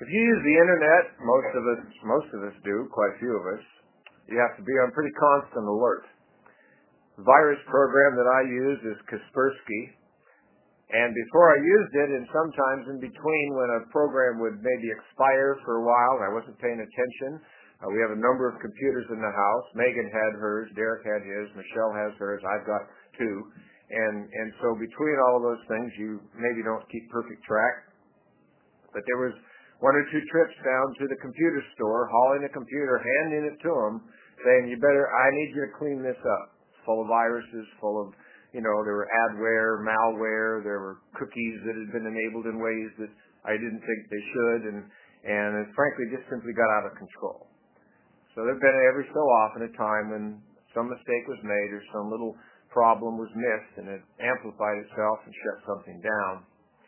If you use the internet, most of us do, quite a few of us, you have to be on pretty constant alert. The virus program that I use is Kaspersky, and before I used it, and sometimes in between when a program would maybe expire for a while and I wasn't paying attention, we have a number of computers in the house. Megan had hers, Derek had his, Michelle has hers, I've got two. And so between all of those things, you maybe don't keep perfect track. But there was one or two trips down to the computer store, hauling a computer, handing it to them, saying, I need you to clean this up. It's full of viruses, full of, there were adware, malware, there were cookies that had been enabled in ways that I didn't think they should, and it frankly just simply got out of control. So there have been every so often a time when some mistake was made or some little problem was missed and it amplified itself and shut something down.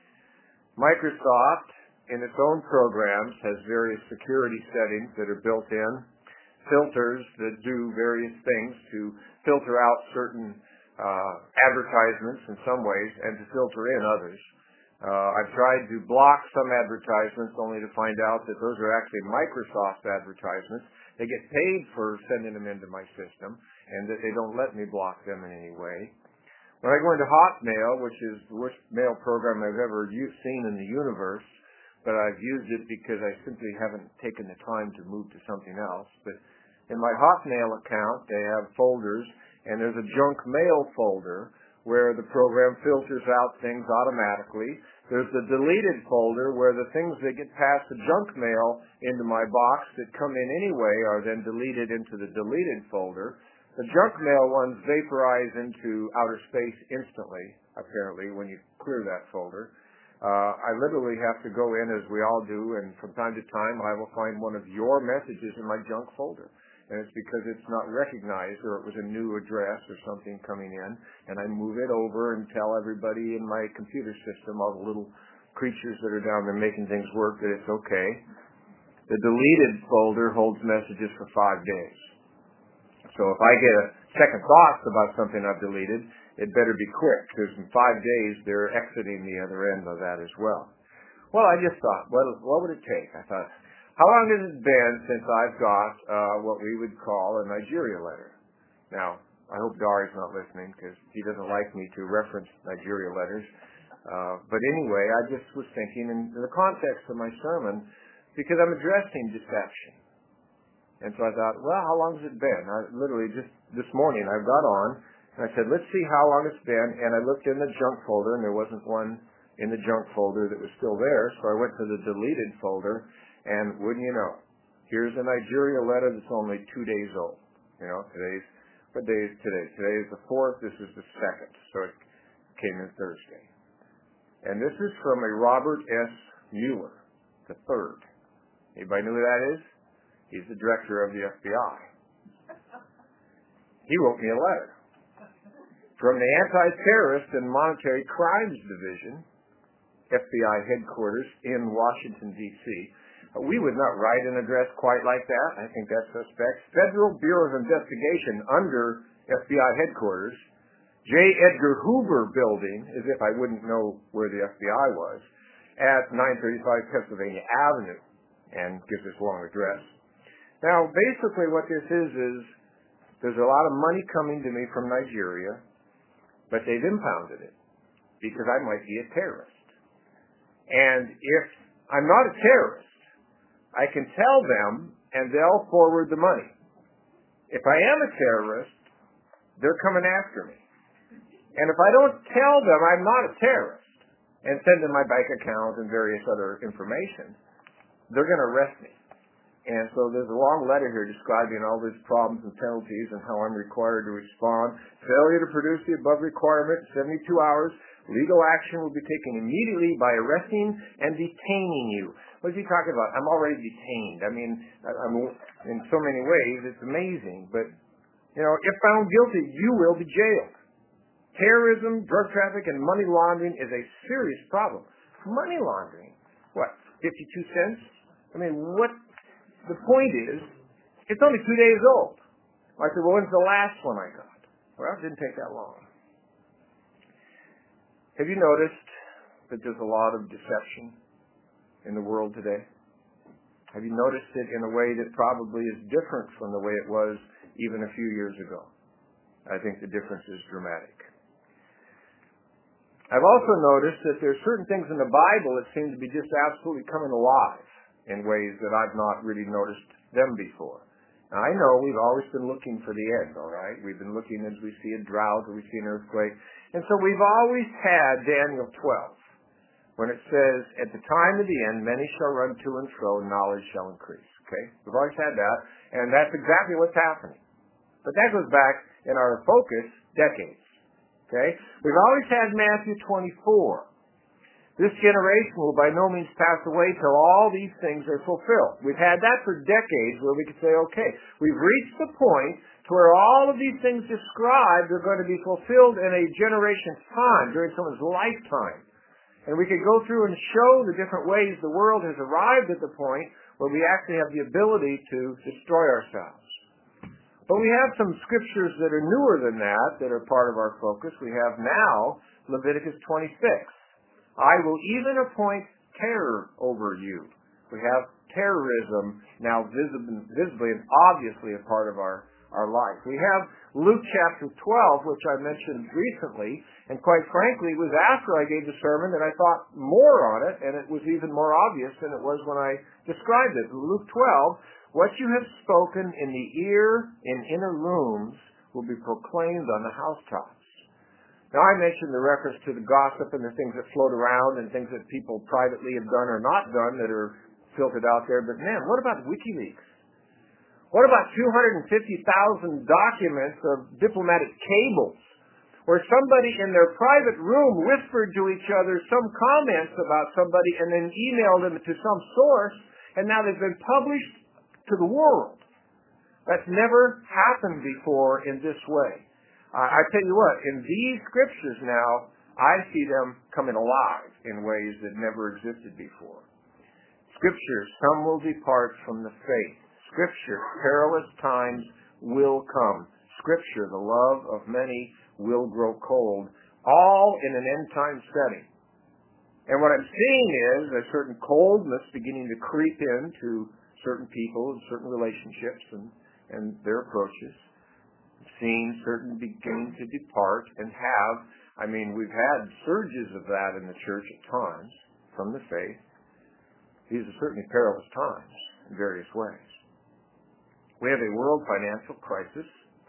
Microsoft, in its own programs, has various security settings that are built in, filters that do various things to filter out certain advertisements in some ways and to filter in others. I've tried to block some advertisements only to find out that those are actually Microsoft advertisements. They get paid for sending them into my system, and that they don't let me block them in any way. When I go into Hotmail, which is the worst mail program I've ever seen in the universe, but I've used it because I simply haven't taken the time to move to something else. But in my Hotmail account, they have folders, and there's a junk mail folder where the program filters out things automatically. There's the deleted folder where the things that get past the junk mail into my box that come in anyway are then deleted into the deleted folder. The junk mail ones vaporize into outer space instantly, apparently, when you clear that folder. I literally have to go in, as we all do, and from time to time I will find one of your messages in my junk folder. And it's because it's not recognized, or it was a new address or something coming in, and I move it over and tell everybody in my computer system, all the little creatures that are down there making things work, that it's okay. The deleted folder holds messages for 5 days. So if I get a second thoughts about something I've deleted, it better be quick, because in 5 days they're exiting the other end of that as well. Well, I just thought, what would it take? I thought, how long has it been since I've got what we would call a Nigeria letter? Now, I hope Dari's not listening, because he doesn't like me to reference Nigeria letters. But anyway, I just was thinking in the context of my sermon, because I'm addressing deception. And so I thought, well, how long has it been? I literally just this morning I got on, and I said, let's see how long it's been. And I looked in the junk folder, and there wasn't one in the junk folder that was still there. So I went to the deleted folder, and wouldn't you know, here's a Nigeria letter that's only 2 days old. What day is today? Today is the 4th. This is the 2nd. So it came in Thursday. And this is from a Robert S. Mueller, the 3rd. Anybody know who that is? He's the director of the FBI. He wrote me a letter from the Anti-Terrorist and Monetary Crimes Division, FBI headquarters in Washington, D.C. We would not write an address quite like that. I think that's suspect. Federal Bureau of Investigation under FBI headquarters, J. Edgar Hoover Building, as if I wouldn't know where the FBI was, at 935 Pennsylvania Avenue, and gives this long address. Now, basically what this is there's a lot of money coming to me from Nigeria, but they've impounded it because I might be a terrorist. And if I'm not a terrorist, I can tell them and they'll forward the money. If I am a terrorist, they're coming after me. And if I don't tell them I'm not a terrorist and send them my bank account and various other information, they're going to arrest me. And so there's a long letter here describing all these problems and penalties and how I'm required to respond. Failure to produce the above requirement in 72 hours, legal action will be taken immediately by arresting and detaining you. What is he talking about? I'm already detained. I mean, I'm in so many ways, it's amazing. But, if found guilty, you will be jailed. Terrorism, drug trafficking, and money laundering is a serious problem. Money laundering? What, 52 cents? I mean, what? The point is, it's only 2 days old. I said, well, when's the last one I got? Well, it didn't take that long. Have you noticed that there's a lot of deception in the world today? Have you noticed it in a way that probably is different from the way it was even a few years ago? I think the difference is dramatic. I've also noticed that there are certain things in the Bible that seem to be just absolutely coming alive in ways that I've not really noticed them before. Now, I know we've always been looking for the end, all right? We've been looking as we see a drought or we see an earthquake. And so we've always had Daniel 12, when it says, at the time of the end, many shall run to and fro, and knowledge shall increase. Okay? We've always had that, and that's exactly what's happening. But that goes back in our focus decades. Okay? We've always had Matthew 24. This generation will by no means pass away till all these things are fulfilled. We've had that for decades where we could say, okay, we've reached the point to where all of these things described are going to be fulfilled in a generation's time, during someone's lifetime. And we could go through and show the different ways the world has arrived at the point where we actually have the ability to destroy ourselves. But we have some scriptures that are newer than that are part of our focus. We have now Leviticus 26. I will even appoint terror over you. We have terrorism now visibly and obviously a part of our life. We have Luke chapter 12, which I mentioned recently, and quite frankly, it was after I gave the sermon that I thought more on it, and it was even more obvious than it was when I described it. Luke 12, what you have spoken in the ear in inner rooms will be proclaimed on the housetops. Now, I mentioned the reference to the gossip and the things that float around and things that people privately have done or not done that are filtered out there. But man, what about WikiLeaks? What about 250,000 documents of diplomatic cables where somebody in their private room whispered to each other some comments about somebody and then emailed them to some source, and now they've been published to the world? That's never happened before in this way. I tell you what, in these scriptures now, I see them coming alive in ways that never existed before. Scripture, some will depart from the faith. Scripture, perilous times will come. Scripture, the love of many will grow cold. All in an end-time setting. And what I'm seeing is a certain coldness beginning to creep into certain people and certain relationships and their approaches. I'm seeing certain beginning to depart and we've had surges of that in the church at times from the faith. These are certainly perilous times in various ways. We have a world financial crisis.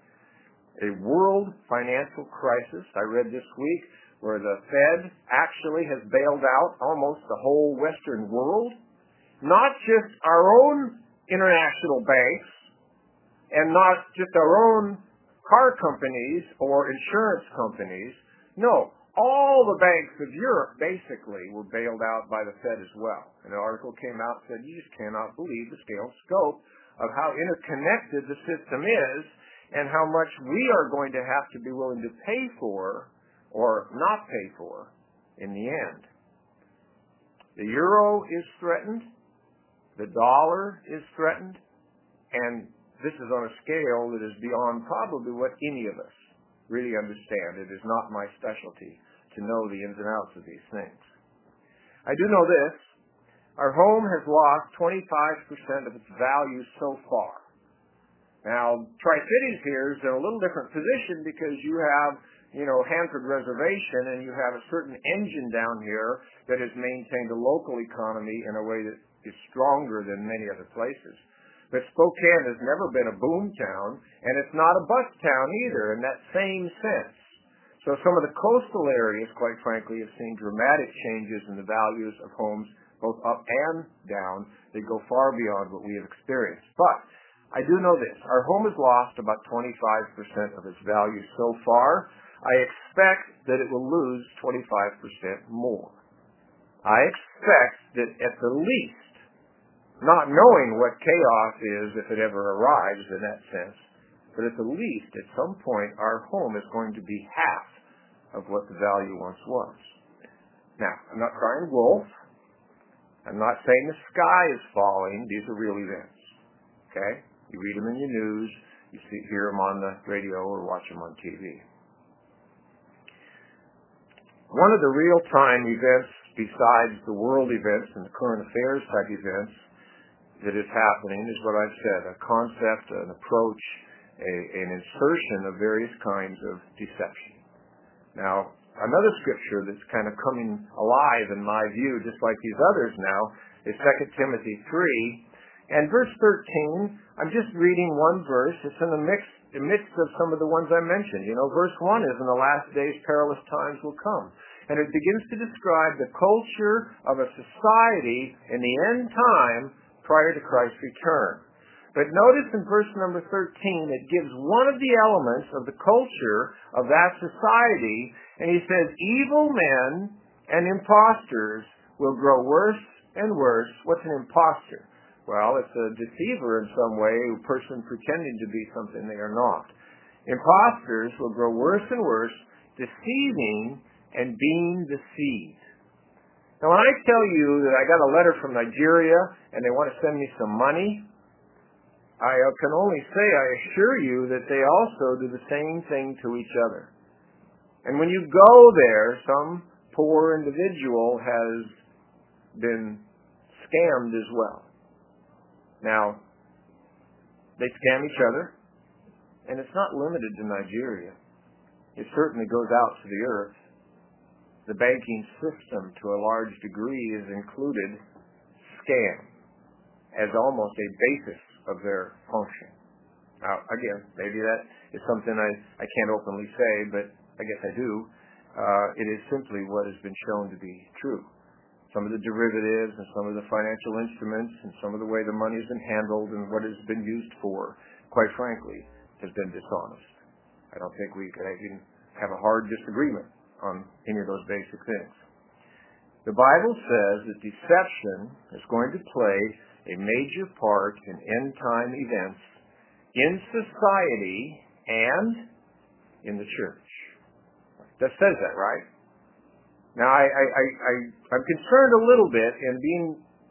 A world financial crisis. I read this week where the Fed actually has bailed out almost the whole Western world. Not just our own international banks and not just our own car companies or insurance companies. No, all the banks of Europe basically were bailed out by the Fed as well. An article came out and said, you just cannot believe the scale and scope of how interconnected the system is and how much we are going to have to be willing to pay for or not pay for in the end. The euro is threatened. The dollar is threatened. And this is on a scale that is beyond probably what any of us really understand. It is not my specialty to know the ins and outs of these things. I do know this. Our home has lost 25% of its value so far. Now, Tri-Cities here is in a little different position because you have, Hanford Reservation, and you have a certain engine down here that has maintained a local economy in a way that is stronger than many other places. But Spokane has never been a boom town, and it's not a bust town either in that same sense. So some of the coastal areas, quite frankly, have seen dramatic changes in the values of homes, both up and down. They go far beyond what we have experienced. But I do know this. Our home has lost about 25% of its value so far. I expect that it will lose 25% more. I expect that at the least, not knowing what chaos is if it ever arrives in that sense, but at the least, at some point, our home is going to be half of what the value once was. Now, I'm not crying wolf. I'm not saying the sky is falling. These are real events. Okay? You read them in your news. You hear them on the radio or watch them on TV. One of the real-time events besides the world events and the current affairs type events that is happening is what I've said, a concept, an approach, an insertion of various kinds of deception. Now, another scripture that's kind of coming alive in my view, just like these others now, is 2 Timothy 3. And verse 13, I'm just reading one verse. It's in the midst of some of the ones I mentioned. Verse 1 is, in the last days perilous times will come. And it begins to describe the culture of a society in the end time prior to Christ's return. But notice in verse number 13, it gives one of the elements of the culture of that society, and he says, evil men and impostors will grow worse and worse. What's an impostor? Well, it's a deceiver in some way, a person pretending to be something they are not. Impostors will grow worse and worse, deceiving and being deceived. Now, when I tell you that I got a letter from Nigeria and they want to send me some money, I can only say, I assure you, that they also do the same thing to each other. And when you go there, some poor individual has been scammed as well. Now, they scam each other, and it's not limited to Nigeria. It certainly goes out to the earth. The banking system, to a large degree, is included scam as almost a basis of their function. Now, again, maybe that is something I can't openly say, but I guess I do. It is simply what has been shown to be true. Some of the derivatives and some of the financial instruments and some of the way the money has been handled and what it's been used for, quite frankly, has been dishonest. I don't think we could even have a hard disagreement on any of those basic things. The Bible says that deception is going to play a major part in end-time events in society and in the church. That says that, right? Now, I'm concerned a little bit in being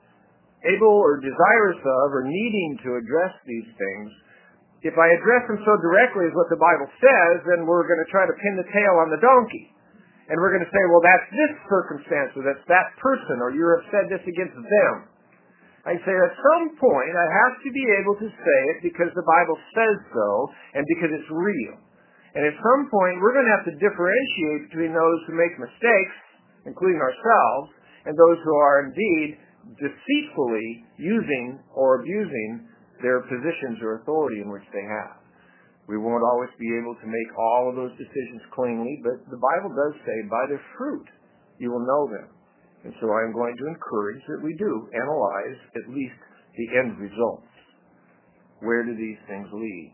able or desirous of or needing to address these things. If I address them so directly as what the Bible says, then we're going to try to pin the tail on the donkey. And we're going to say, well, that's this circumstance, or that's that person, or you have said this against them. I say at some point I have to be able to say it because the Bible says so and because it's real. And at some point we're going to have to differentiate between those who make mistakes, including ourselves, and those who are indeed deceitfully using or abusing their positions or authority in which they have. We won't always be able to make all of those decisions cleanly, but the Bible does say, by their fruit you will know them. And so I'm going to encourage that we do analyze at least the end results. Where do these things lead?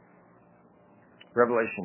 Revelation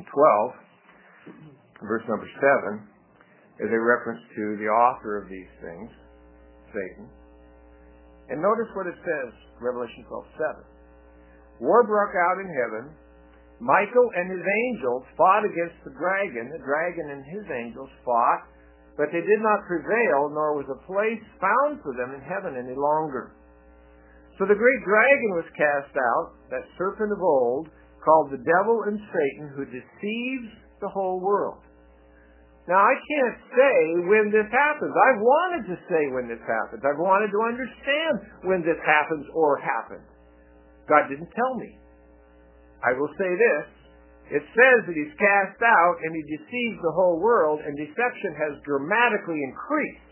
12, verse number 7, is a reference to the author of these things, Satan. And notice what it says, Revelation 12:7. War broke out in heaven. Michael and his angels fought against the dragon. The dragon and his angels fought, but they did not prevail, nor was a place found for them in heaven any longer. So the great dragon was cast out, that serpent of old, called the devil and Satan, who deceives the whole world. Now, I can't say when this happens. I've wanted to say when this happens. I've wanted to understand when this happens or happened. God didn't tell me. I will say this. It says that he's cast out and he deceives the whole world, and deception has dramatically increased.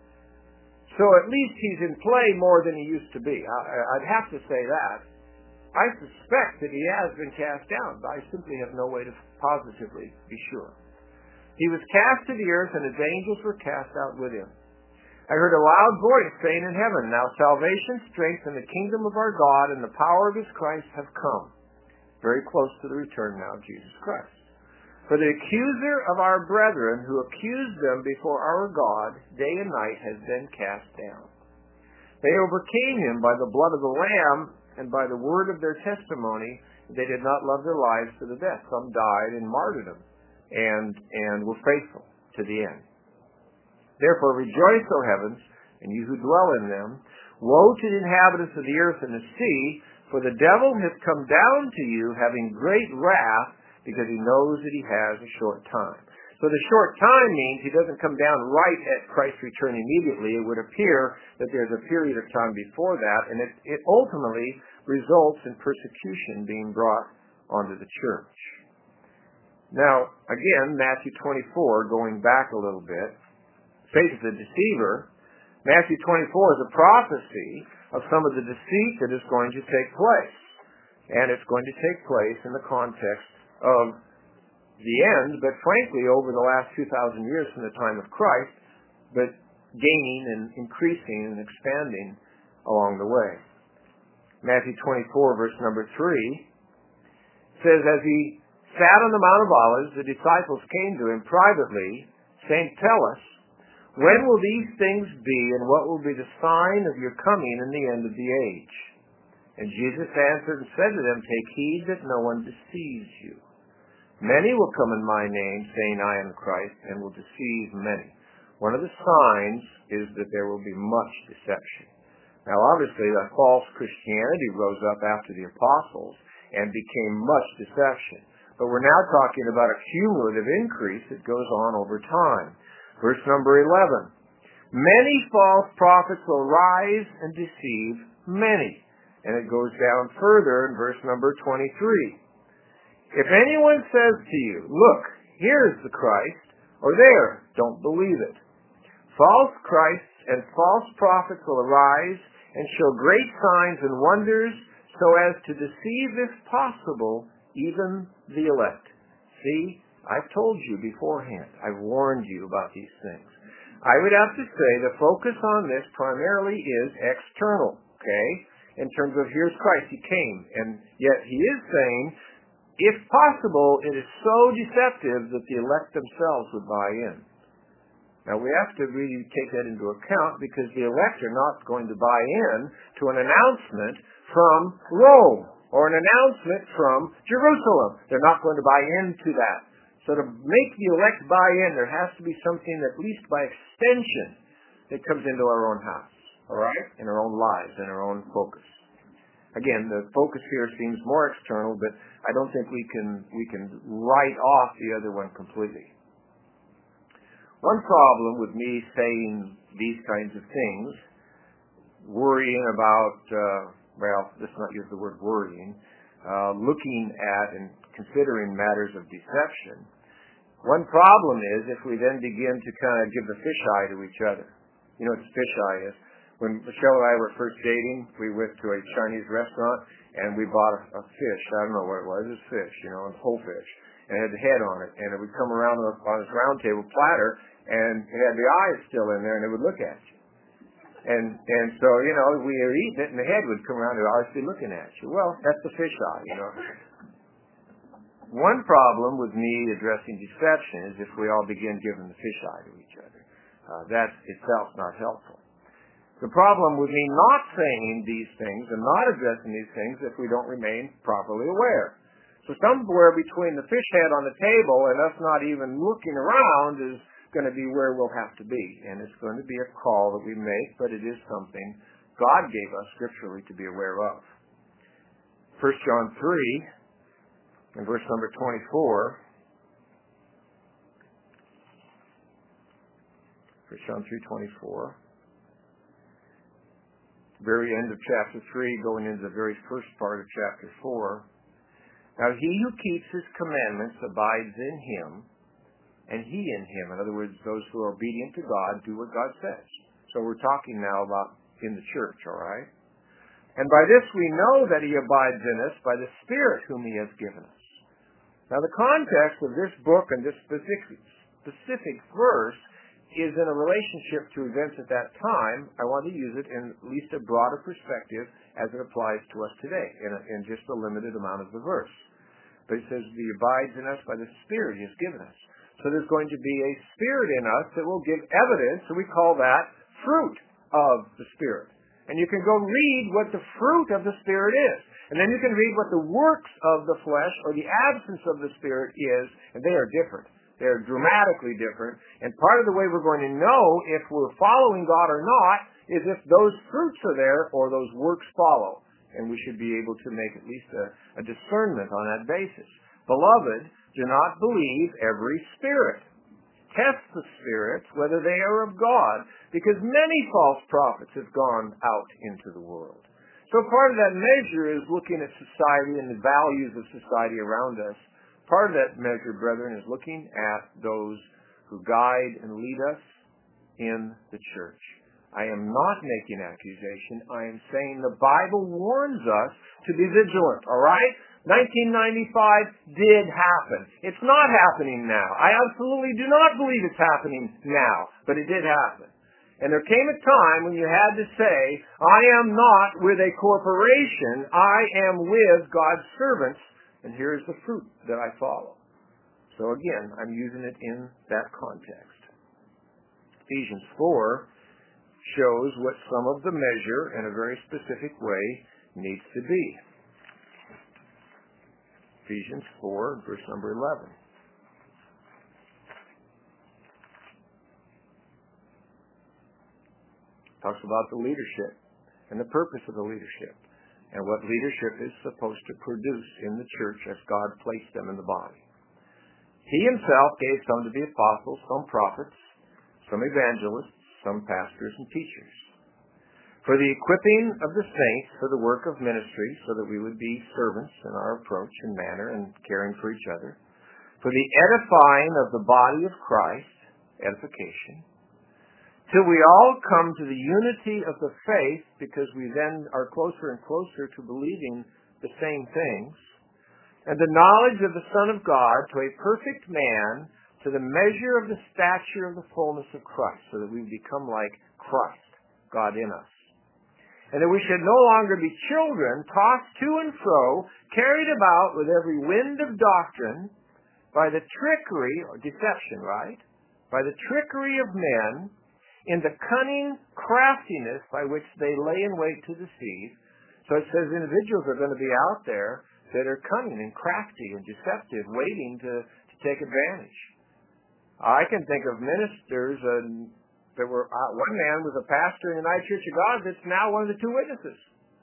So at least he's in play more than he used to be. I'd have to say that. I suspect that he has been cast down, but I simply have no way to positively be sure. He was cast to the earth, and his angels were cast out with him. I heard a loud voice saying in heaven, "Now salvation, strength, and the kingdom of our God and the power of his Christ have come." Very close to the return now of Jesus Christ. For the accuser of our brethren, who accused them before our God day and night, has been cast down. They overcame him by the blood of the Lamb and by the word of their testimony. They did not love their lives to the death. Some died in martyrdom and were faithful to the end. Therefore rejoice, O heavens, and you who dwell in them. Woe to the inhabitants of the earth and the sea, for the devil has come down to you, having great wrath, because he knows that he has a short time. So the short time means he doesn't come down right at Christ's return immediately. It would appear that there's a period of time before that, and it ultimately results in persecution being brought onto the church. Now, again, Matthew 24, going back a little bit, Satan's the deceiver. Matthew 24 is a prophecy of some of the deceit that is going to take place. And it's going to take place in the context of the end, but frankly, over the last 2,000 years from the time of Christ, but gaining and increasing and expanding along the way. Matthew 24, verse number 3, says, as he sat on the Mount of Olives, the disciples came to him privately, saying, tell us, when will these things be, and what will be the sign of your coming in the end of the age? And Jesus answered and said to them, take heed that no one deceives you. Many will come in my name, saying, I am Christ, and will deceive many. One of the signs is that there will be much deception. Now, obviously, the false Christianity rose up after the apostles and became much deception. But we're now talking about a cumulative increase that goes on over time. Verse number 11. Many false prophets will rise and deceive many. And it goes down further in verse number 23. If anyone says to you, look, here's the Christ, or there, don't believe it. False Christs and false prophets will arise and show great signs and wonders so as to deceive, if possible, even the elect. See, I've told you beforehand. I've warned you about these things. I would have to say the focus on this primarily is external, okay? In terms of here's Christ, he came, and yet he is saying, if possible, it is so deceptive that the elect themselves would buy in. Now, we have to really take that into account because the elect are not going to buy in to an announcement from Rome or an announcement from Jerusalem. They're not going to buy into that. So to make the elect buy in, there has to be something, at least by extension, that comes into our own house, all right, in our own lives, in our own focus. Again, the focus here seems more external, but I don't think we can write off the other one completely. One problem with me saying these kinds of things, worrying about, let's not use the word worrying, looking at and considering matters of deception, one problem is if we then begin to kind of give the fisheye to each other. You know what fisheye is? When Michelle and I were first dating, we went to a Chinese restaurant and we bought a fish. I don't know what it was. It was fish, a whole fish. And it had the head on it. And it would come around on this round table platter and it had the eyes still in there and it would look at you. And so, we were eating it and the head would come around and the eyes be looking at you. Well, that's the fisheye, One problem with me addressing deception is if we all begin giving the fisheye to each other. That itself not helpful. The problem with me not saying these things and not addressing these things if we don't remain properly aware. So somewhere between the fish head on the table and us not even looking around is going to be where we'll have to be. And it's going to be a call that we make, but it is something God gave us scripturally to be aware of. 1 John 3 and verse number 24. 1 John 3:24. Very end of chapter 3, going into the very first part of chapter 4. Now he who keeps his commandments abides in him, and he in him. In other words, those who are obedient to God do what God says. So we're talking now about in the church, all right? And by this we know that he abides in us by the Spirit whom he has given us. Now the context of this book and this specific verse is in a relationship to events at that time. I want to use it in at least a broader perspective as it applies to us today in just a limited amount of the verse. But it says, he abides in us by the Spirit he has given us. So there's going to be a Spirit in us that will give evidence, so we call that fruit of the Spirit. And you can go read what the fruit of the Spirit is. And then you can read what the works of the flesh or the absence of the Spirit is, and they are different. They're dramatically different. And part of the way we're going to know if we're following God or not is if those fruits are there or those works follow. And we should be able to make at least a discernment on that basis. Beloved, do not believe every spirit. Test the spirits, whether they are of God, because many false prophets have gone out into the world. So part of that measure is looking at society and the values of society around us. Part of that measure, brethren, is looking at those who guide and lead us in the church. I am not making accusation. I am saying the Bible warns us to be vigilant, all right? 1995 did happen. It's not happening now. I absolutely do not believe it's happening now, but it did happen. And there came a time when you had to say, I am not with a corporation, I am with God's servants, and here's the fruit that I follow. So again, I'm using it in that context. Ephesians 4 shows what some of the measure in a very specific way needs to be. Ephesians 4, verse number 11. Talks about the leadership and the purpose of the leadership and what leadership is supposed to produce in the church as God placed them in the body. He himself gave some to be apostles, some prophets, some evangelists, some pastors and teachers, for the equipping of the saints for the work of ministry, so that we would be servants in our approach and manner and caring for each other, for the edifying of the body of Christ, edification, till we all come to the unity of the faith, because we then are closer and closer to believing the same things, and the knowledge of the Son of God, to a perfect man, to the measure of the stature of the fullness of Christ, so that we become like Christ, God in us. And that we should no longer be children, tossed to and fro, carried about with every wind of doctrine, by the trickery, or deception, right? By the trickery of men, in the cunning craftiness by which they lay in wait to deceive. So it says individuals are going to be out there that are cunning and crafty and deceptive, waiting to take advantage. I can think of ministers, there were one man was a pastor in the United Church of God that's now one of the two witnesses.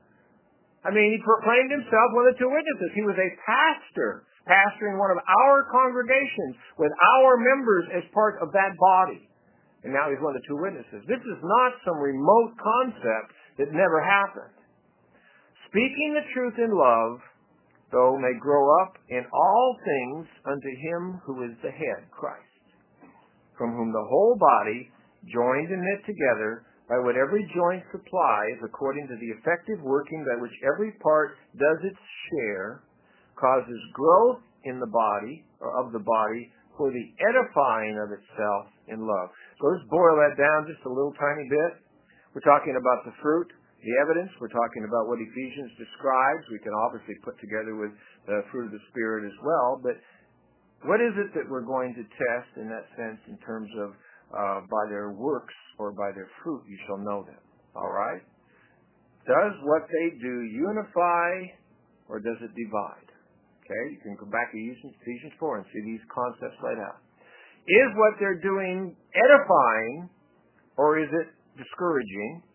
I mean, he proclaimed himself one of the two witnesses. He was a pastor, pastoring one of our congregations with our members as part of that body. And now he's one of the two witnesses. This is not some remote concept that never happened. Speaking the truth in love, though, may grow up in all things unto him who is the head, Christ, from whom the whole body, joined and knit together by what every joint supplies, according to the effective working by which every part does its share, causes growth in the body, or of the body, for the edifying of itself in love. So let's boil that down just a little tiny bit. We're talking about the fruit, the evidence. We're talking about what Ephesians describes. We can obviously put together with the fruit of the Spirit as well. But what is it that we're going to test in that sense in terms of by their works or by their fruit you shall know them? All right? Does what they do unify or does it divide? Okay, you can go back to Ephesians 4 and see these concepts laid out. Is what they're doing edifying or is it discouraging?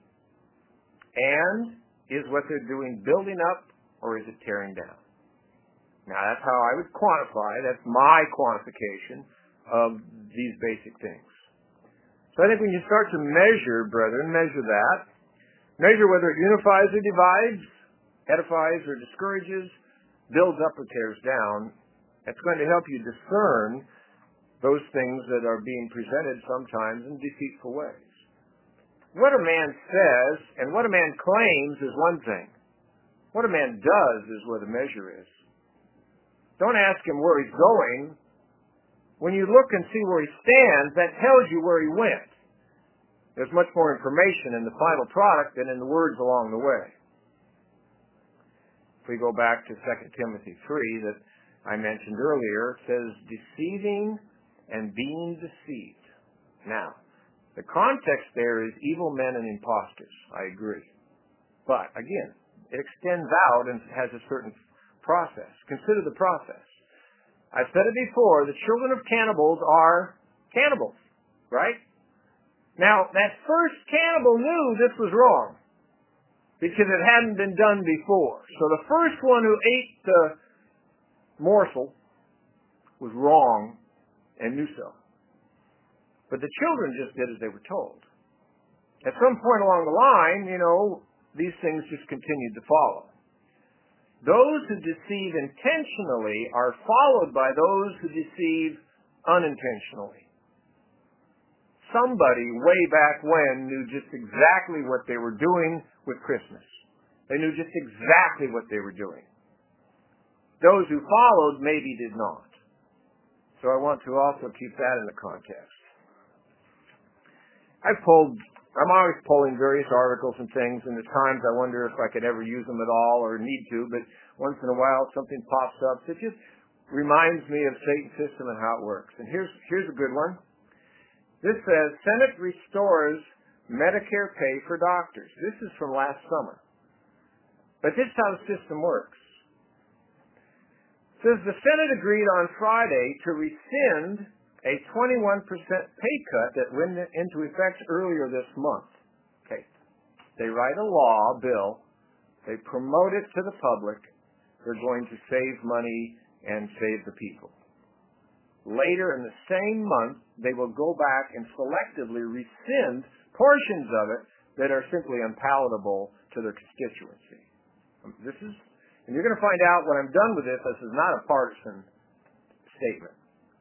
And is what they're doing building up or is it tearing down? Now that's how I would quantify, that's my quantification of these basic things. So I think when you start to measure, brethren, measure that. Measure whether it unifies or divides, edifies or discourages, builds up or tears down. That's going to help you discern those things that are being presented sometimes in deceitful ways. What a man says and what a man claims is one thing. What a man does is where the measure is. Don't ask him where he's going. When you look and see where he stands, that tells you where he went. There's much more information in the final product than in the words along the way. If we go back to 2 Timothy 3 that I mentioned earlier, it says, deceiving and being deceived. Now, the context there is evil men and impostors. I agree. But, again, it extends out and has a certain process. Consider the process. I've said it before, the children of cannibals are cannibals, right? Now, that first cannibal knew this was wrong because it hadn't been done before. So the first one who ate the morsel was wrong and knew so. But the children just did as they were told. At some point along the line, these things just continued to follow. Those who deceive intentionally are followed by those who deceive unintentionally. Somebody way back when knew just exactly what they were doing with Christmas. They knew just exactly what they were doing. Those who followed maybe did not. So I want to also keep that in the context. I'm always pulling various articles and things, and at times I wonder if I could ever use them at all or need to, but once in a while something pops up that just reminds me of Satan's system and how it works. And here's a good one. This says, Senate restores Medicare pay for doctors. This is from last summer. But this is how the system works. It says the Senate agreed on Friday to rescind a 21% pay cut that went into effect earlier this month. Okay. They write a bill, they promote it to the public, they're going to save money and save the people. Later in the same month, they will go back and selectively rescind portions of it that are simply unpalatable to their constituency. And you're going to find out when I'm done with this is not a partisan statement.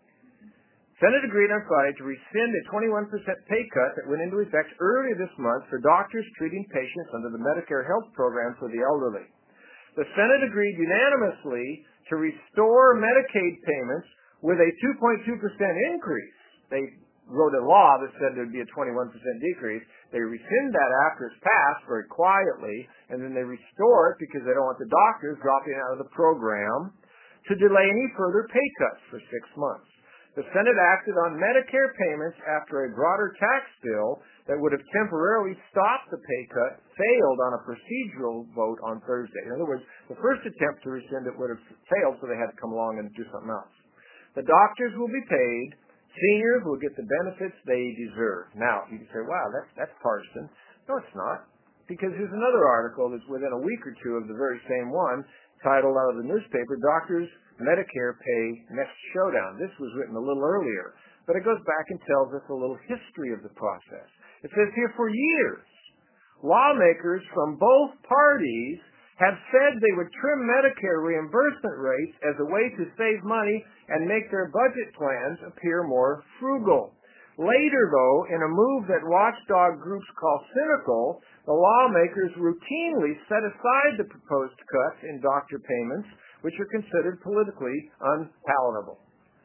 Senate agreed on Friday to rescind a 21% pay cut that went into effect earlier this month for doctors treating patients under the Medicare health program for the elderly. The Senate agreed unanimously to restore Medicaid payments with a 2.2% increase. They wrote a law that said there would be a 21% decrease. They rescind that after it's passed very quietly, and then they restore it because they don't want the doctors dropping out of the program to delay any further pay cuts for 6 months. The Senate acted on Medicare payments after a broader tax bill that would have temporarily stopped the pay cut failed on a procedural vote on Thursday. In other words, the first attempt to rescind it would have failed, so they had to come along and do something else. The doctors will be paid. Seniors will get the benefits they deserve. Now, you can say, wow, that's partisan. No, it's not. Because here's another article that's within a week or two of the very same one, titled out of the newspaper, Doctors Medicare Pay Next Showdown. This was written a little earlier, but it goes back and tells us a little history of the process. It says here, for years, lawmakers from both parties have said they would trim Medicare reimbursement rates as a way to save money and make their budget plans appear more frugal. Later, though, in a move that watchdog groups call cynical, the lawmakers routinely set aside the proposed cuts in doctor payments, which are considered politically unpalatable.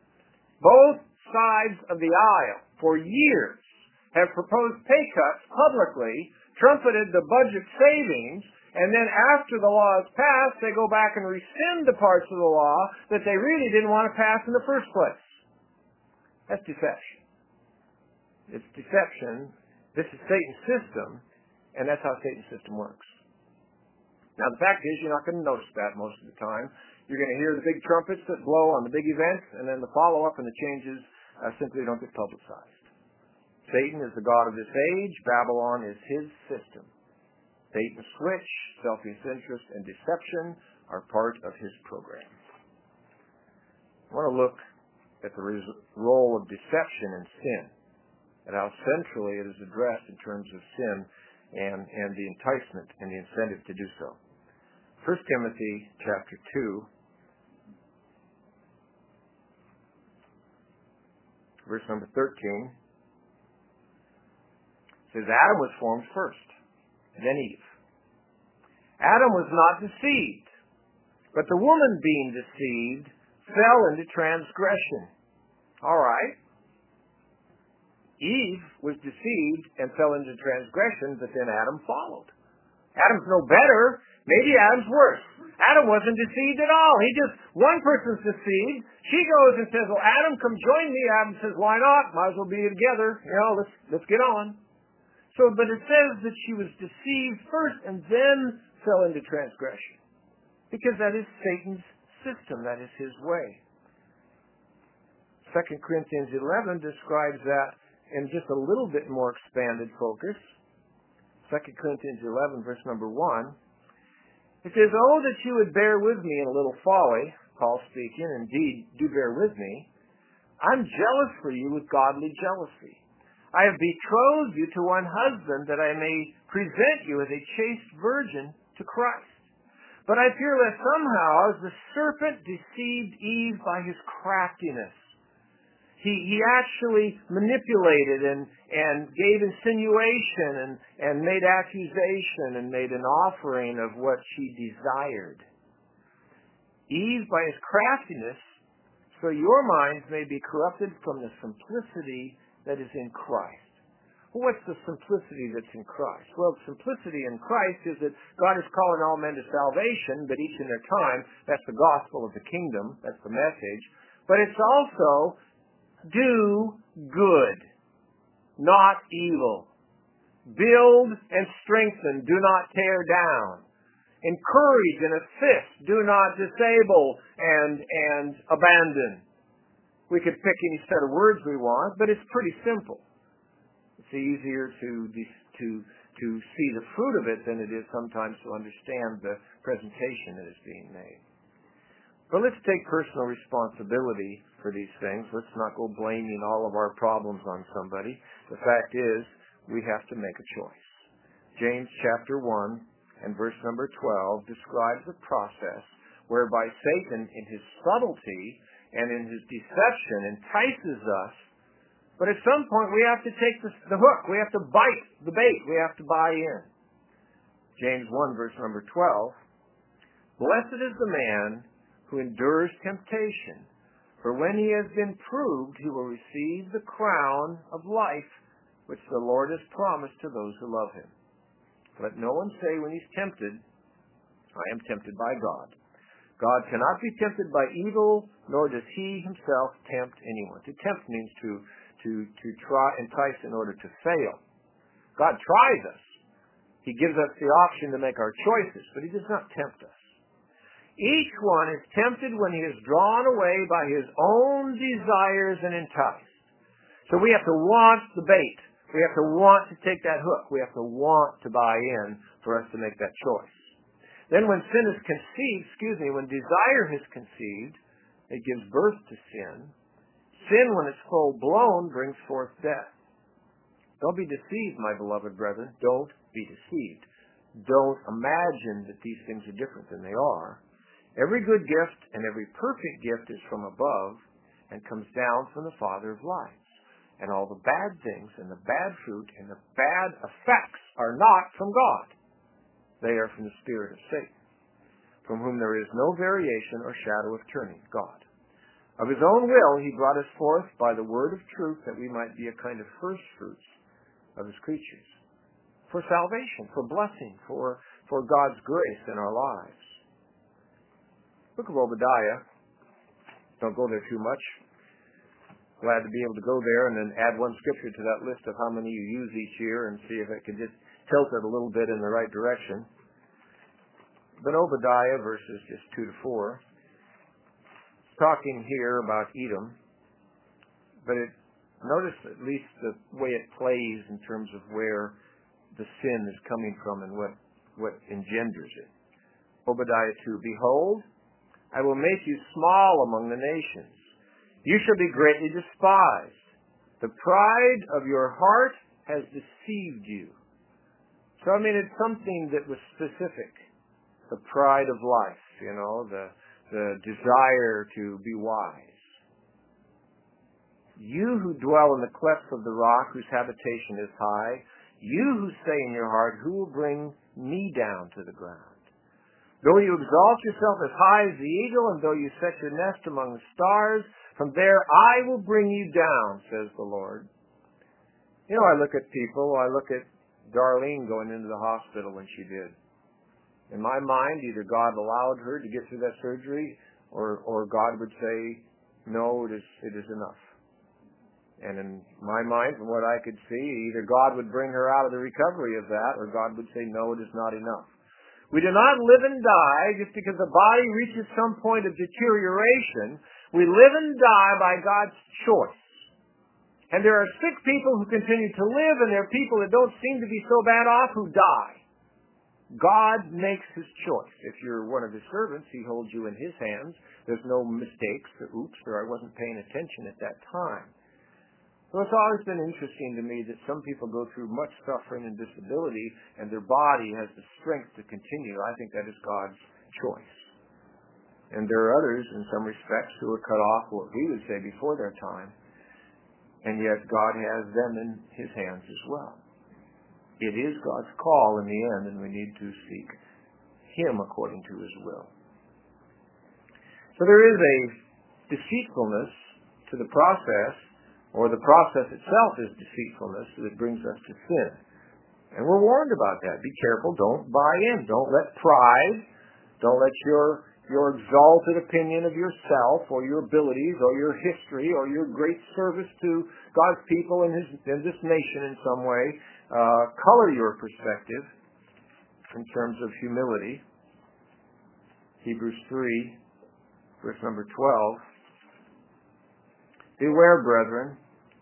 Both sides of the aisle, for years, have proposed pay cuts publicly, trumpeted the budget savings, and then after the law is passed, they go back and rescind the parts of the law that they really didn't want to pass in the first place. That's deception. It's deception. This is Satan's system, and that's how Satan's system works. Now, the fact is, you're not going to notice that most of the time. You're going to hear the big trumpets that blow on the big events, and then the follow-up and the changes simply don't get publicized. Satan is the god of this age. Babylon is his system. Bait and switch, selfish interest, and deception are part of his program. I want to look at the role of deception and sin, and how centrally it is addressed in terms of sin and the enticement and the incentive to do so. 1 Timothy chapter 2, verse number 13, says, Adam was formed first, then Eve. Adam was not deceived, but the woman being deceived fell into transgression. All right. Eve was deceived and fell into transgression, but then Adam followed. Adam's no better. Maybe Adam's worse. Adam wasn't deceived at all. One person's deceived. She goes and says, well, Adam, come join me. Adam says, why not? Might as well be together. Let's get on. But it says that she was deceived first and then fell into transgression. Because that is Satan's system. That is his way. 2 Corinthians 11 describes that in just a little bit more expanded focus. 2 Corinthians 11, verse number 1. It says, oh, that you would bear with me in a little folly, Paul speaking, indeed, do bear with me. I'm jealous for you with godly jealousy. I have betrothed you to one husband, that I may present you as a chaste virgin to Christ. But I fear lest somehow, as the serpent deceived Eve by his craftiness, he actually manipulated and gave insinuation and made accusation and made an offering of what she desired. Eve, by his craftiness, so your minds may be corrupted from the simplicity that is in Christ. Well, what's the simplicity that's in Christ? Well, the simplicity in Christ is that God is calling all men to salvation, but each in their time. That's the gospel of the kingdom. That's the message. But it's also do good, not evil. Build and strengthen, do not tear down. Encourage and assist, do not disable and abandon. We could pick any set of words we want, but it's pretty simple. It's easier to see the fruit of it than it is sometimes to understand the presentation that is being made. But let's take personal responsibility for these things. Let's not go blaming all of our problems on somebody. The fact is, we have to make a choice. James chapter 1 and verse number 12 describes a process whereby Satan, in his subtlety and in his deception, entices us. But at some point, we have to take the hook. We have to bite the bait. We have to buy in. James 1 verse number 12. Blessed is the man who endures temptation, for when he has been proved, he will receive the crown of life which the Lord has promised to those who love him. Let no one say when he's tempted, I am tempted by God. God cannot be tempted by evil, nor does he himself tempt anyone. To tempt means to try, entice in order to fail. God tries us. He gives us the option to make our choices, but he does not tempt us. Each one is tempted when he is drawn away by his own desires and enticed. So we have to want the bait. We have to want to take that hook. We have to want to buy in for us to make that choice. Then when sin is conceived, when desire is conceived, it gives birth to sin. Sin, when it's full blown, brings forth death. Don't be deceived, my beloved brethren. Don't be deceived. Don't imagine that these things are different than they are. Every good gift and every perfect gift is from above and comes down from the Father of lights. And all the bad things and the bad fruit and the bad effects are not from God. They are from the spirit of Satan, from whom there is no variation or shadow of turning, God. Of his own will he brought us forth by the word of truth, that we might be a kind of first fruits of his creatures, for salvation, for blessing, for God's grace in our lives. Book of Obadiah. Don't go there too much. Glad to be able to go there and then add one scripture to that list of how many you use each year and see if it can just tilt it a little bit in the right direction. But Obadiah, verses just 2 to 4, it's talking here about Edom, but notice at least the way it plays in terms of where the sin is coming from and what engenders it. Obadiah 2, behold, I will make you small among the nations. You shall be greatly despised. The pride of your heart has deceived you. So, it's something that was specific. The pride of life, the desire to be wise. You who dwell in the clefts of the rock, whose habitation is high, you who say in your heart, who will bring me down to the ground? Though you exalt yourself as high as the eagle, and though you set your nest among the stars, from there I will bring you down, says the Lord. I look at people, I look at Darlene going into the hospital when she did. In my mind, either God allowed her to get through that surgery, or God would say, no, it is enough. And in my mind, from what I could see, either God would bring her out of the recovery of that, or God would say, no, it is not enough. We do not live and die just because the body reaches some point of deterioration. We live and die by God's choice. And there are sick people who continue to live, and there are people that don't seem to be so bad off who die. God makes his choice. If you're one of his servants, he holds you in his hands. There's no mistakes or oops, or I wasn't paying attention at that time. So it's always been interesting to me that some people go through much suffering and disability and their body has the strength to continue. I think that is God's choice. And there are others, in some respects, who are cut off, what we would say, before their time. And yet God has them in His hands as well. It is God's call in the end, and we need to seek Him according to His will. So there is a deceitfulness to the process, or the process itself is deceitfulness that brings us to sin. And we're warned about that. Be careful. Don't buy in. Don't let pride, don't let your exalted opinion of yourself or your abilities or your history or your great service to God's people in this nation in some way color your perspective in terms of humility. Hebrews 3, verse number 12. Beware, brethren,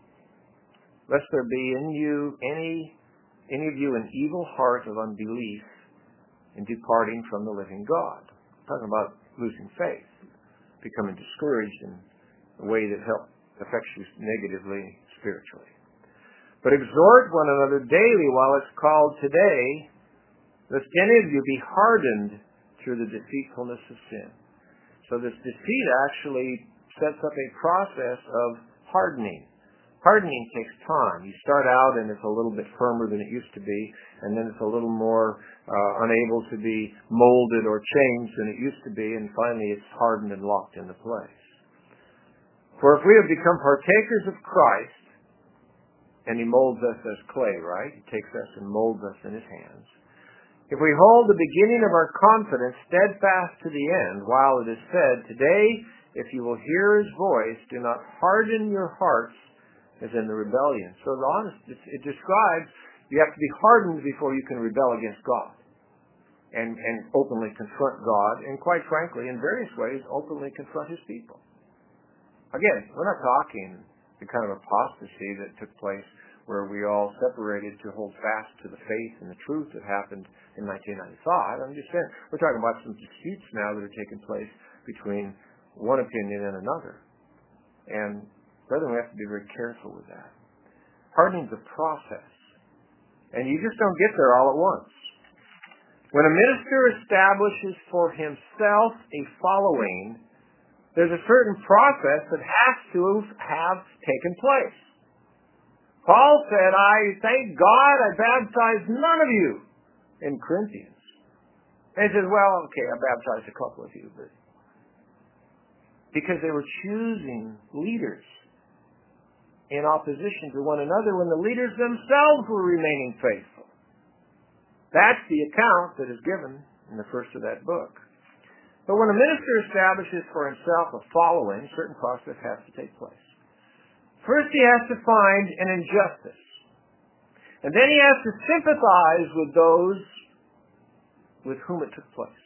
lest there be in you any of you an evil heart of unbelief in departing from the living God. I'm talking about losing faith, becoming discouraged in a way that affects you negatively spiritually. But exhort one another daily while it's called today, lest any of you be hardened through the deceitfulness of sin. So this deceit actually sets up a process of hardening. Hardening takes time. You start out and it's a little bit firmer than it used to be, and then it's a little more unable to be molded or changed than it used to be, and finally it's hardened and locked into place. For if we have become partakers of Christ, and He molds us as clay, right? He takes us and molds us in His hands. If we hold the beginning of our confidence steadfast to the end, while it is said, today, if you will hear His voice, do not harden your hearts as in the rebellion. So it describes you have to be hardened before you can rebel against God and openly confront God, and quite frankly, in various ways, openly confront His people. Again, we're not talking the kind of apostasy that took place where we all separated to hold fast to the faith and the truth that happened in 1995. I'm just saying, we're talking about some disputes now that are taking place between one opinion and another. And brethren, we have to be very careful with that. Hardening is a process. And you just don't get there all at once. When a minister establishes for himself a following, there's a certain process that has to have taken place. Paul said, I thank God I baptized none of you in Corinthians. And he says, well, okay, I baptized a couple of you, but because they were choosing leaders in opposition to one another when the leaders themselves were remaining faithful. That's the account that is given in the first of that book. But when a minister establishes for himself a following, a certain process has to take place. First, he has to find an injustice. And then he has to sympathize with those with whom it took place.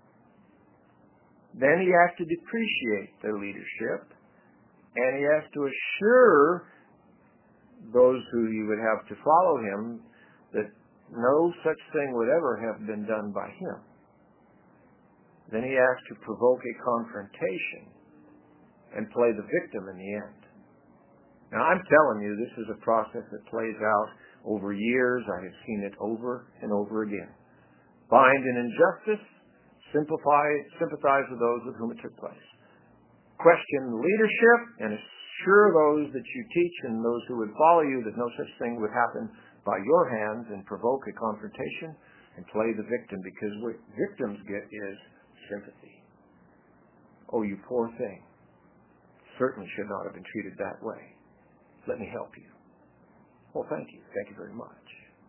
Then he has to depreciate their leadership, and he has to assure those who he would have to follow him that no such thing would ever have been done by him. Then he has to provoke a confrontation and play the victim in the end. Now, I'm telling you, this is a process that plays out over years. I have seen it over and over again. Find an injustice, sympathize with those with whom it took place. Question leadership and assure those that you teach and those who would follow you that no such thing would happen by your hands, and provoke a confrontation and play the victim, because what victims get is sympathy. Oh, you poor thing. Certainly should not have been treated that way. Let me help you. Well, thank you. Thank you very much.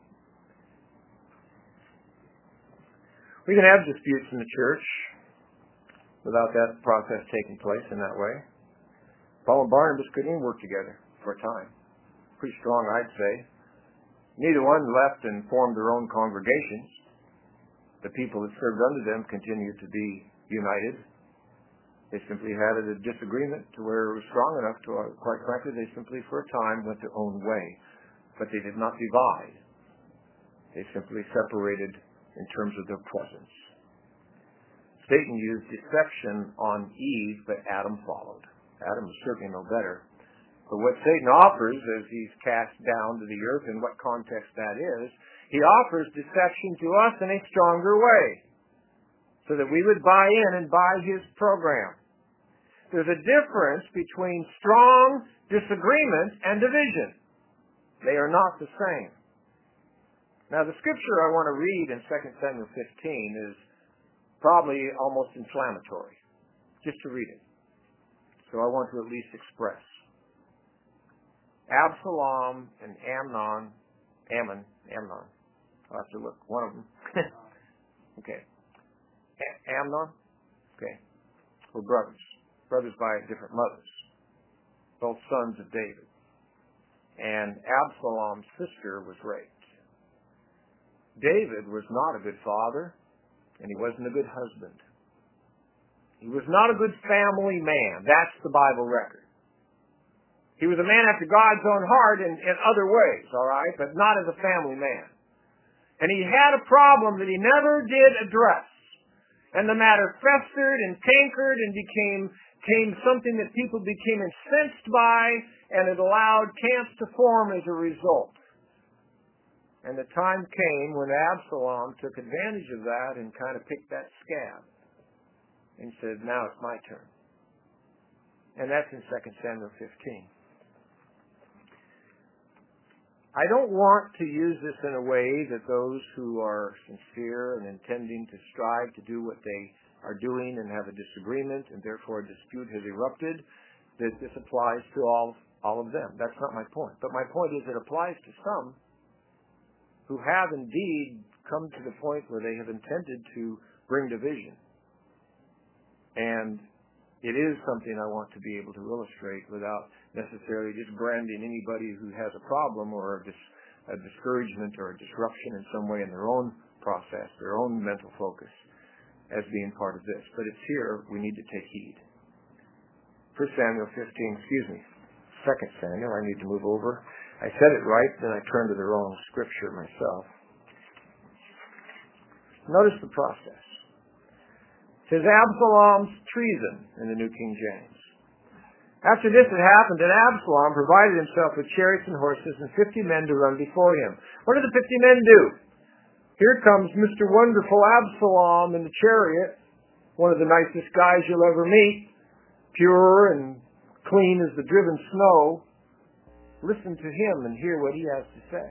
We can have disputes in the church without that process taking place in that way. Paul and Barnabas couldn't even work together for a time. Pretty strong, I'd say. Neither one left and formed their own congregations. The people that served under them continued to be united. They simply had a disagreement to where it was strong enough to, quite frankly, they simply for a time went their own way. But they did not divide. They simply separated in terms of their presence. Satan used deception on Eve, but Adam followed. Adam was certainly no better. But what Satan offers as he's cast down to the earth, in what context that is, he offers deception to us in a stronger way, so that we would buy in and buy his program. There's a difference between strong disagreement and division. They are not the same. Now, the scripture I want to read in 2 Samuel 15 is probably almost inflammatory, just to read it. So I want to at least express. Absalom and Amnon. I'll have to look, one of them. Okay. Amnon? Okay. Were brothers. Brothers by different mothers. Both sons of David. And Absalom's sister was raped. David was not a good father, and he wasn't a good husband. He was not a good family man. That's the Bible record. He was a man after God's own heart in other ways, all right, but not as a family man. And he had a problem that he never did address. And the matter festered and cankered and became something that people became incensed by, and it allowed camps to form as a result. And the time came when Absalom took advantage of that and kind of picked that scab and said, now it's my turn. And that's in 2 Samuel 15. I don't want to use this in a way that those who are sincere and intending to strive to do what they are doing and have a disagreement and therefore a dispute has erupted, that this applies to all of them. That's not my point. But my point is it applies to some who have indeed come to the point where they have intended to bring division. And it is something I want to be able to illustrate without necessarily just branding anybody who has a problem or a discouragement or a disruption in some way in their own process, their own mental focus as being part of this. But it's here we need to take heed. 1 Samuel 15, 2 Samuel, I need to move over. I said it right, then I turned to the wrong scripture myself. Notice the process. It says Absalom's treason in the New King James. After this had happened, then Absalom provided himself with chariots and horses and 50 men to run before him. What did the 50 men do? Here comes Mr. Wonderful Absalom in the chariot, one of the nicest guys you'll ever meet, pure and clean as the driven snow. Listen to him and hear what he has to say.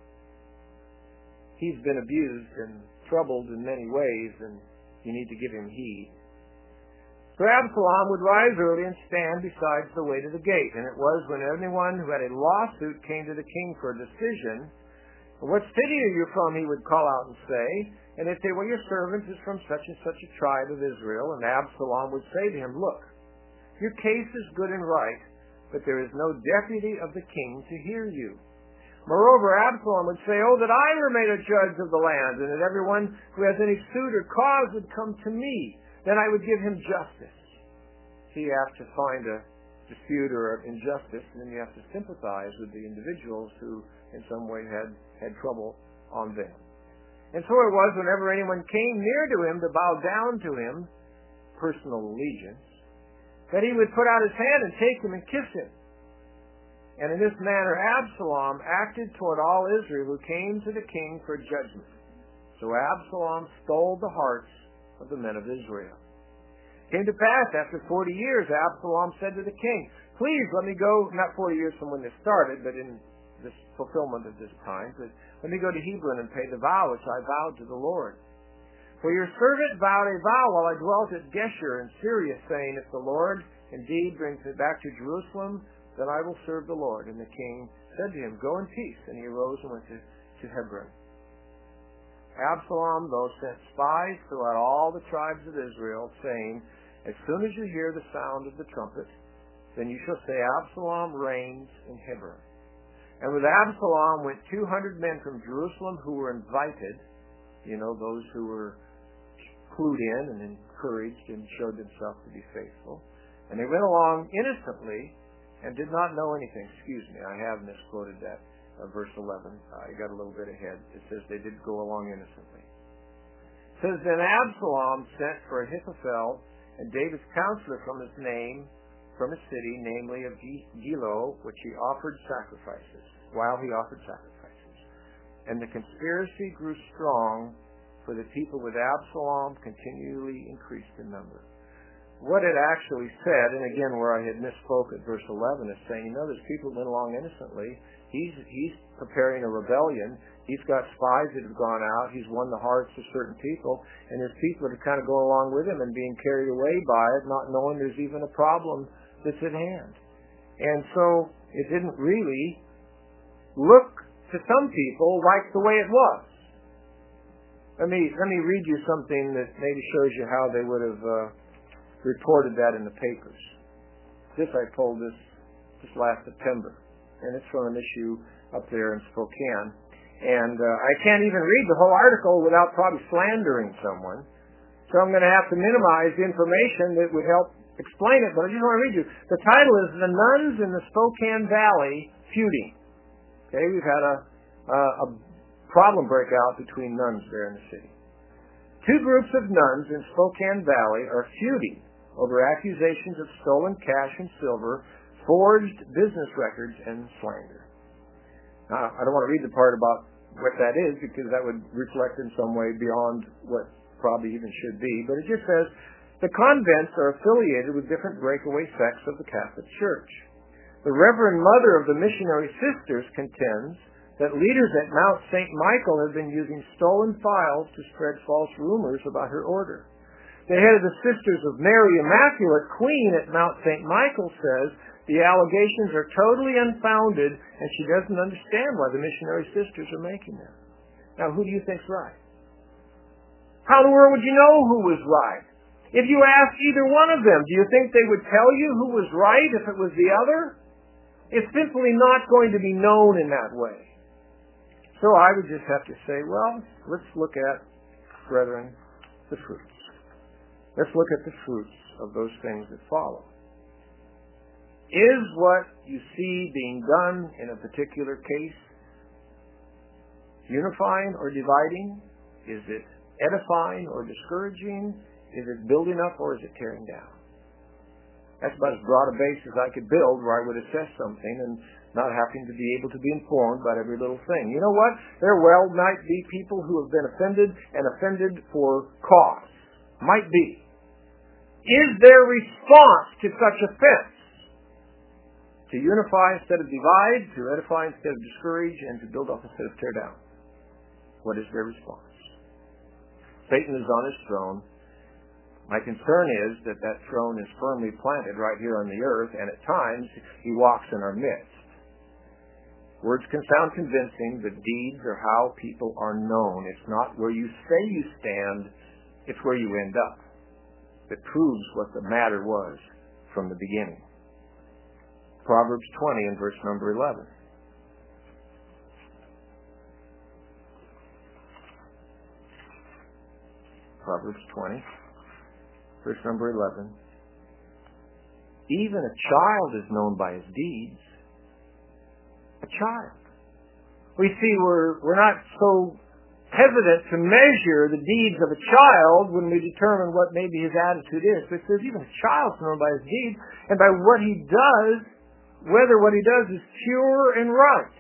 He's been abused and troubled in many ways, and you need to give him heed. So Absalom would rise early and stand beside the way to the gate. And it was when anyone who had a lawsuit came to the king for a decision, what city are you from, he would call out and say. And they'd say, well, your servant is from such and such a tribe of Israel. And Absalom would say to him, look, your case is good and right, but there is no deputy of the king to hear you. Moreover, Absalom would say, oh, that I were made a judge of the land, and that everyone who has any suit or cause would come to me. Then I would give him justice. So you have to find a dispute or an injustice, and then you have to sympathize with the individuals who in some way had trouble on them. And so it was whenever anyone came near to him to bow down to him, personal allegiance, that he would put out his hand and take him and kiss him. And in this manner Absalom acted toward all Israel who came to the king for judgment. So Absalom stole the hearts of the men of Israel. It came to pass after 40 years, Absalom said to the king, please let me go, not 40 years from when this started, but in this fulfillment of this time, but let me go to Hebron and pay the vow which I vowed to the Lord. For your servant vowed a vow while I dwelt at Geshur in Syria, saying, if the Lord indeed brings me back to Jerusalem, then I will serve the Lord. And the king said to him, go in peace. And he arose and went to Hebron. Absalom, though, sent spies throughout all the tribes of Israel, saying, as soon as you hear the sound of the trumpet, then you shall say, Absalom reigns in Hebron. And with Absalom went 200 men from Jerusalem who were invited, those who were clued in and encouraged and showed themselves to be faithful. And they went along innocently and did not know anything. Excuse me, I have misquoted that. Verse 11. I got a little bit ahead. It says they did go along innocently. It says, then Absalom sent for Ahithophel and David's counselor from his name from a city, namely of Gilo, which he offered sacrifices, while he offered sacrifices. And the conspiracy grew strong, for the people with Absalom continually increased in number. What it actually said, and again where I had misspoke at verse 11, is saying, there's people who went along innocently. He's preparing a rebellion. He's got spies that have gone out. He's won the hearts of certain people. And there's people that are kind of going along with him and being carried away by it, not knowing there's even a problem that's at hand. And so it didn't really look to some people like the way it was. Let me read you something that maybe shows you how they would have reported that in the papers. I pulled this last September, and it's from an issue up there in Spokane. And I can't even read the whole article without probably slandering someone. So I'm going to have to minimize the information that would help explain it, but I just want to read you. The title is "The Nuns in the Spokane Valley Feuding." Okay, we've had a problem break out between nuns there in the city. Two groups of nuns in Spokane Valley are feuding over accusations of stolen cash and silver, forged business records, and slander. Now, I don't want to read the part about what that is because that would reflect in some way beyond what probably even should be, but it just says, the convents are affiliated with different breakaway sects of the Catholic Church. The Reverend Mother of the Missionary Sisters contends that leaders at Mount St. Michael have been using stolen files to spread false rumors about her order. The head of the Sisters of Mary Immaculate Queen at Mount St. Michael says the allegations are totally unfounded and she doesn't understand why the missionary sisters are making them. Now, who do you think's right? How in the world would you know who was right? If you asked either one of them, do you think they would tell you who was right if it was the other? It's simply not going to be known in that way. So I would just have to say, well, let's look at, brethren, the fruits. Let's look at the fruits of those things that follow. Is what you see being done in a particular case unifying or dividing? Is it edifying or discouraging? Is it building up or is it tearing down? That's about as broad a base as I could build where I would assess something and not having to be able to be informed about every little thing. You know what? There well might be people who have been offended and offended for cause. Might be. Is their response to such offense to unify instead of divide, to edify instead of discourage, and to build up instead of tear down? What is their response? Satan is on his throne. My concern is that that throne is firmly planted right here on the earth, and at times he walks in our midst. Words can sound convincing, but deeds are how people are known. It's not where you say you stand, it's where you end up. That proves what the matter was from the beginning. Proverbs 20 and verse number 11. Proverbs 20, verse number 11. Even a child is known by his deeds. A child. We see we're not so hesitant to measure the deeds of a child when we determine what maybe his attitude is. But it says even a child's known by his deeds and by what he does, whether what he does is pure and right.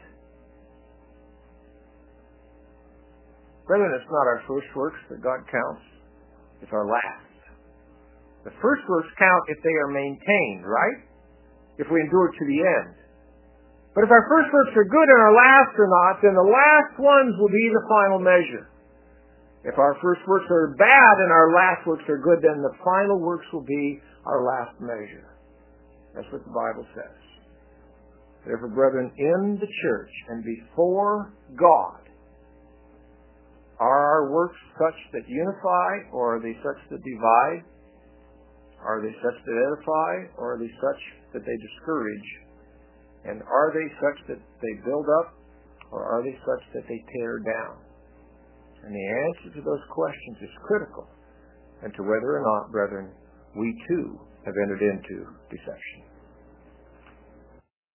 Brethren, it's not our first works that God counts. It's our last. The first works count if they are maintained, right? If we endure to the end. But if our first works are good and our last are not, then the last ones will be the final measure. If our first works are bad and our last works are good, then the final works will be our last measure. That's what the Bible says. Therefore, brethren, in the church and before God, are our works such that unify, or are they such that divide? Are they such that edify, or are they such that they discourage? And are they such that they build up, or are they such that they tear down? And the answer to those questions is critical, and to whether or not, brethren, we too have entered into deception.